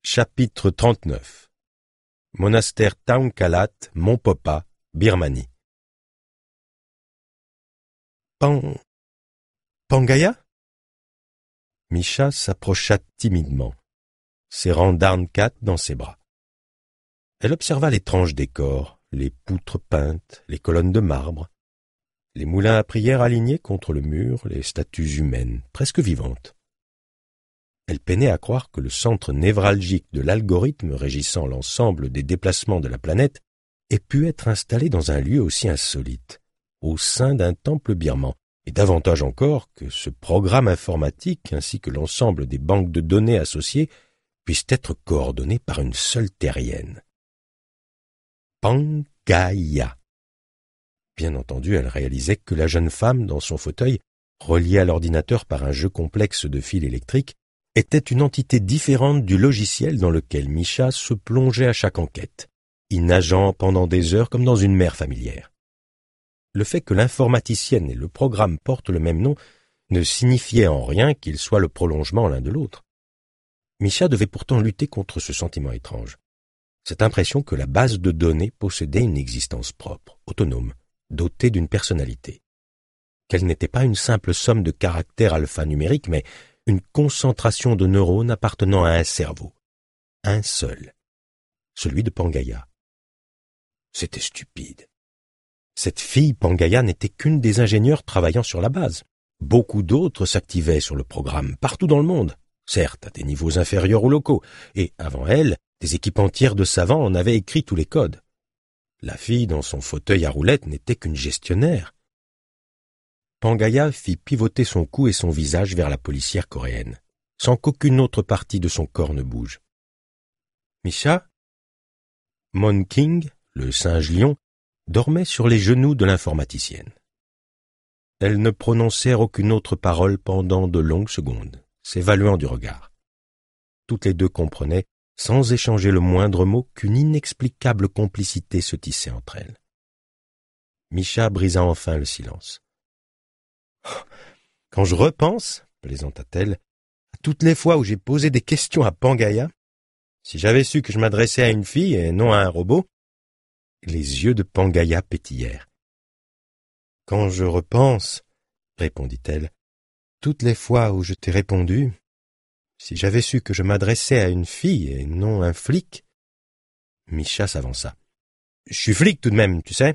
Chapitre 39. Monastère Taunkalat, Mont-Popa, Birmanie. Pangaya? Misha s'approcha timidement, serrant Darnkat dans ses bras. Elle observa l'étrange décor, les poutres peintes, les colonnes de marbre, les moulins à prière alignés contre le mur, les statues humaines, presque vivantes. Elle peinait à croire que le centre névralgique de l'algorithme régissant l'ensemble des déplacements de la planète ait pu être installé dans un lieu aussi insolite, au sein d'un temple birman, et davantage encore que ce programme informatique ainsi que l'ensemble des banques de données associées puissent être coordonnés par une seule terrienne. Pangaya. Bien entendu, elle réalisait que la jeune femme, dans son fauteuil, reliée à l'ordinateur par un jeu complexe de fils électriques, était une entité différente du logiciel dans lequel Misha se plongeait à chaque enquête, y nageant pendant des heures comme dans une mer familière. Le fait que l'informaticienne et le programme portent le même nom ne signifiait en rien qu'ils soient le prolongement l'un de l'autre. Misha devait pourtant lutter contre ce sentiment étrange, cette impression que la base de données possédait une existence propre, autonome, dotée d'une personnalité, qu'elle n'était pas une simple somme de caractères alphanumériques, mais une concentration de neurones appartenant à un cerveau, un seul, celui de Pangaya. C'était stupide. Cette fille Pangaya n'était qu'une des ingénieurs travaillant sur la base. Beaucoup d'autres s'activaient sur le programme, partout dans le monde, certes à des niveaux inférieurs ou locaux, et avant elle, des équipes entières de savants en avaient écrit tous les codes. La fille dans son fauteuil à roulettes n'était qu'une gestionnaire. Pangaya fit pivoter son cou et son visage vers la policière coréenne, sans qu'aucune autre partie de son corps ne bouge. Misha? Mon King, le singe-lion, dormait sur les genoux de l'informaticienne. Elles ne prononcèrent aucune autre parole pendant de longues secondes, s'évaluant du regard. Toutes les deux comprenaient, sans échanger le moindre mot, qu'une inexplicable complicité se tissait entre elles. Misha brisa enfin le silence. « Quand je repense, plaisanta-t-elle, à toutes les fois où j'ai posé des questions à Pangaya, si j'avais su que je m'adressais à une fille et non à un robot, » les yeux de Pangaya pétillèrent. « Quand je repense, répondit-elle, toutes les fois où je t'ai répondu, si j'avais su que je m'adressais à une fille et non à un flic. » Misha s'avança. « Je suis flic tout de même, tu sais. »«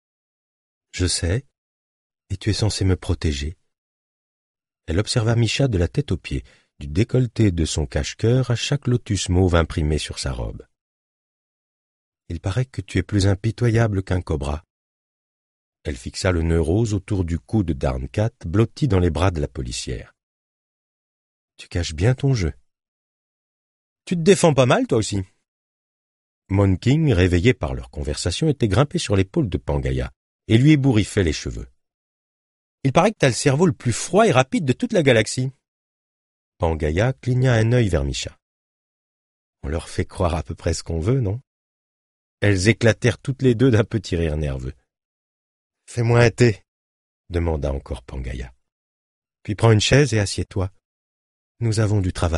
Je sais, et tu es censé me protéger. » Elle observa Misha de la tête aux pieds, du décolleté de son cache-cœur à chaque lotus mauve imprimé sur sa robe. « Il paraît que tu es plus impitoyable qu'un cobra. » Elle fixa le nœud rose autour du cou de Darnkat, blotti dans les bras de la policière. « Tu caches bien ton jeu. »« Tu te défends pas mal, toi aussi. » Mon King, réveillé par leur conversation, était grimpé sur l'épaule de Pangaya et lui ébouriffait les cheveux. « Il paraît que t'as le cerveau le plus froid et rapide de toute la galaxie. » Pangaya cligna un œil vers Misha. « On leur fait croire à peu près ce qu'on veut, non ?» Elles éclatèrent toutes les deux d'un petit rire nerveux. « Fais-moi un thé, » demanda encore Pangaya. « Puis prends une chaise et assieds-toi. Nous avons du travail. »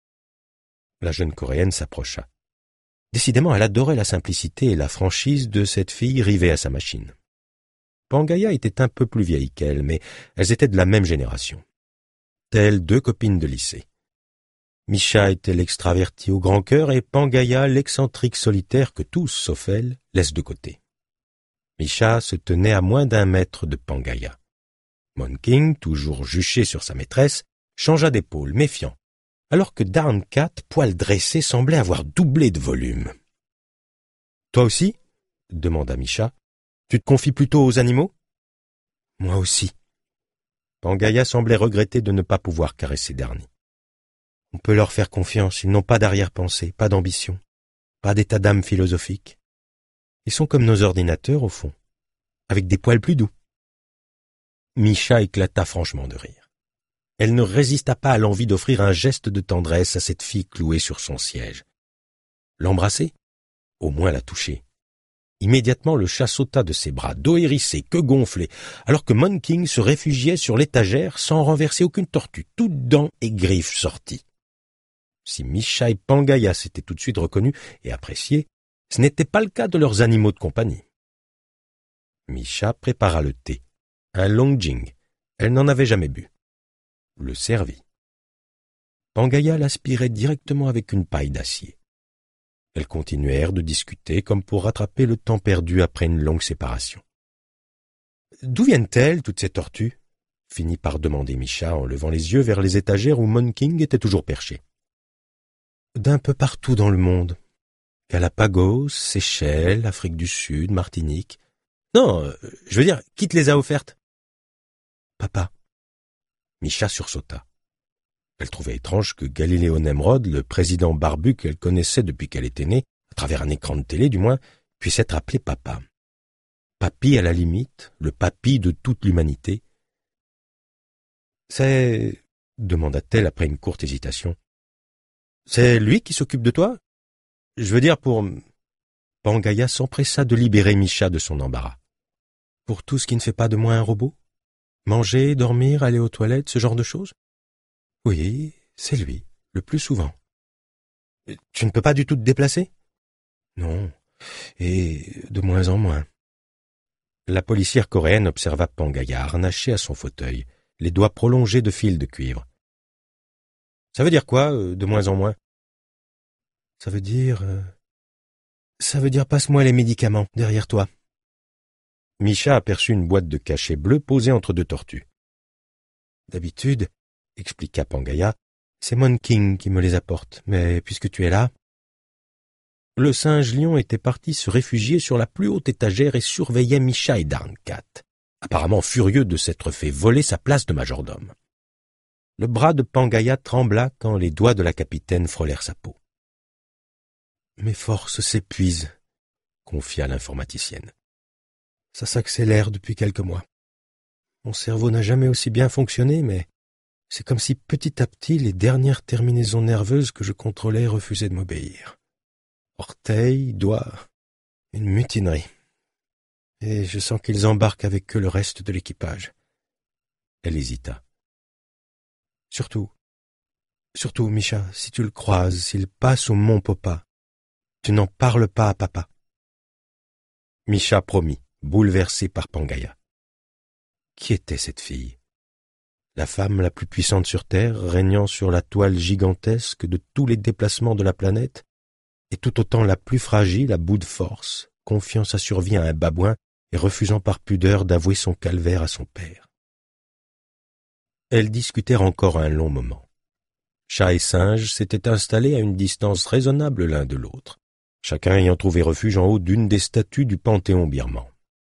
La jeune Coréenne s'approcha. Décidément, elle adorait la simplicité et la franchise de cette fille rivée à sa machine. Pangaya était un peu plus vieille qu'elle, mais elles étaient de la même génération. Telles deux copines de lycée. Misha était l'extraverti au grand cœur et Pangaya l'excentrique solitaire que tous, sauf elle, laissent de côté. Misha se tenait à moins d'1 mètre de Pangaya. Mon King, toujours juché sur sa maîtresse, changea d'épaule, méfiant, alors que Darnkat, poil dressé, semblait avoir doublé de volume. « Toi aussi ?» demanda Misha. « Tu te confies plutôt aux animaux ?»« Moi aussi. » Pangaya semblait regretter de ne pas pouvoir caresser Darny. « On peut leur faire confiance, ils n'ont pas d'arrière-pensée, pas d'ambition, pas d'état d'âme philosophique. Ils sont comme nos ordinateurs, au fond, avec des poils plus doux. » Misha éclata franchement de rire. Elle ne résista pas à l'envie d'offrir un geste de tendresse à cette fille clouée sur son siège. L'embrasser? Au moins la toucher. Immédiatement, le chat sauta de ses bras, dos hérissé, queue gonflée, alors que Mon King se réfugiait sur l'étagère sans renverser aucune tortue, toutes dents et griffes sorties. Si Misha et Pangaya s'étaient tout de suite reconnus et appréciés, ce n'était pas le cas de leurs animaux de compagnie. Misha prépara le thé, un longjing. Elle n'en avait jamais bu. Le servit. Pangaya l'aspirait directement avec une paille d'acier. Elles continuèrent de discuter comme pour rattraper le temps perdu après une longue séparation. « D'où viennent-elles, toutes ces tortues ?» finit par demander Misha en levant les yeux vers les étagères où Mon King était toujours perché. « D'un peu partout dans le monde. Galapagos, Seychelles, Afrique du Sud, Martinique. Non, je veux dire, qui te les a offertes ?»« Papa. » Misha sursauta. Elle trouvait étrange que Galiléo Nemrod, le président barbu qu'elle connaissait depuis qu'elle était née, à travers un écran de télé du moins, puisse être appelé papa. Papy à la limite, le papy de toute l'humanité. « C'est... » demanda-t-elle après une courte hésitation. « C'est lui qui s'occupe de toi ? Je veux dire pour... » Pangaya s'empressa de libérer Misha de son embarras. « Pour tout ce qui ne fait pas de moi un robot ? Manger, dormir, aller aux toilettes, ce genre de choses ? Oui, c'est lui, le plus souvent. »« Tu ne peux pas du tout te déplacer ? » ?»« Non, et de moins en moins. » La policière coréenne observa Pangaya harnaché à son fauteuil, les doigts prolongés de fils de cuivre. « Ça veut dire quoi, de moins en moins ? » Ça veut dire passe-moi les médicaments, derrière toi. Misha aperçut une boîte de cachet bleu posée entre deux tortues. D'habitude, expliqua Pangaya, c'est Mon King qui me les apporte, mais puisque tu es là... Le singe-lion était parti se réfugier sur la plus haute étagère et surveillait Misha et Darncat, apparemment furieux de s'être fait voler sa place de majordome. Le bras de Pangaya trembla quand les doigts de la capitaine frôlèrent sa peau. « Mes forces s'épuisent, » confia l'informaticienne. « Ça s'accélère depuis quelques mois. Mon cerveau n'a jamais aussi bien fonctionné, mais c'est comme si petit à petit les dernières terminaisons nerveuses que je contrôlais refusaient de m'obéir. Orteils, doigts, une mutinerie. Et je sens qu'ils embarquent avec eux le reste de l'équipage. » Elle hésita. « Surtout, Misha, si tu le croises, s'il passe au Mont Popa, tu n'en parles pas à papa. » Misha promit, bouleversé par Pangaya. Qui était cette fille ? La femme la plus puissante sur Terre, régnant sur la toile gigantesque de tous les déplacements de la planète, et tout autant la plus fragile à bout de force, confiant sa survie à un babouin et refusant par pudeur d'avouer son calvaire à son père. Elles discutèrent encore un long moment. Chat et singe s'étaient installés à une distance raisonnable l'un de l'autre, chacun ayant trouvé refuge en haut d'une des statues du panthéon birman.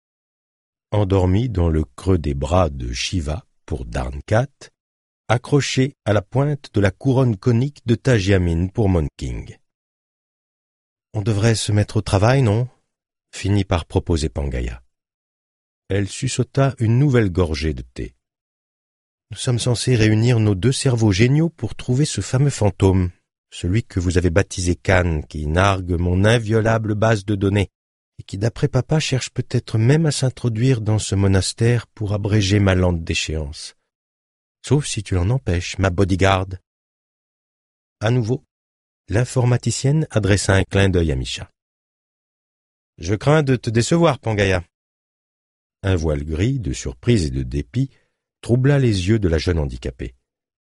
Endormi dans le creux des bras de Shiva pour Darncat, accroché à la pointe de la couronne conique de Tajiamin pour Mon King. « On devrait se mettre au travail, non ?» finit par proposer Pangaya. Elle suçota une nouvelle gorgée de thé. « Nous sommes censés réunir nos deux cerveaux géniaux pour trouver ce fameux fantôme, celui que vous avez baptisé Khan, qui nargue mon inviolable base de données, et qui, d'après papa, cherche peut-être même à s'introduire dans ce monastère pour abréger ma lente déchéance. Sauf si tu l'en empêches, ma bodyguard. » À nouveau, l'informaticienne adressa un clin d'œil à Misha. « Je crains de te décevoir, Pangaya. » Un voile gris de surprise et de dépit troubla les yeux de la jeune handicapée.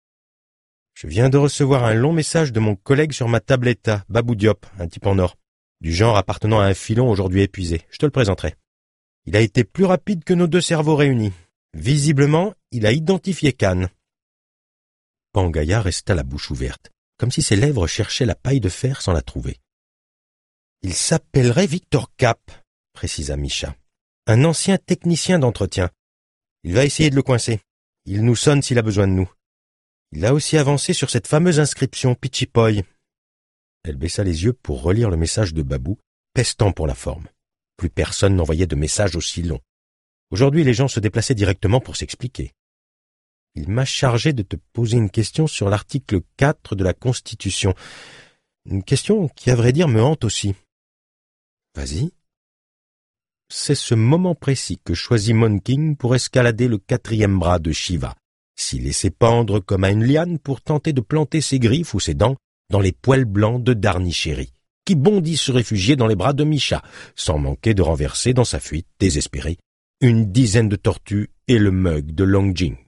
« Je viens de recevoir un long message de mon collègue sur ma tabletta, Babou Diop, un type en or, du genre appartenant à un filon aujourd'hui épuisé. Je te le présenterai. Il a été plus rapide que nos deux cerveaux réunis. Visiblement, il a identifié Khan. » Pangaya resta la bouche ouverte, comme si ses lèvres cherchaient la paille de fer sans la trouver. « Il s'appellerait Victor Cap, » précisa Misha. « Un ancien technicien d'entretien. Il va essayer de le coincer. Il nous sonne s'il a besoin de nous. Il a aussi avancé sur cette fameuse inscription Pichipoy. » Elle baissa les yeux pour relire le message de Babou, pestant pour la forme. Plus personne n'envoyait de message aussi long. Aujourd'hui, les gens se déplaçaient directement pour s'expliquer. « Il m'a chargé de te poser une question sur l'article 4 de la Constitution. Une question qui, à vrai dire, me hante aussi. »« Vas-y. » C'est ce moment précis que choisit Mon King pour escalader le 4e bras de Shiva, s'y laisser pendre comme à une liane pour tenter de planter ses griffes ou ses dents dans les poils blancs de Darny Chéri, qui bondit se réfugier dans les bras de Micha, sans manquer de renverser dans sa fuite désespérée une dizaine de tortues et le mug de Long Jing.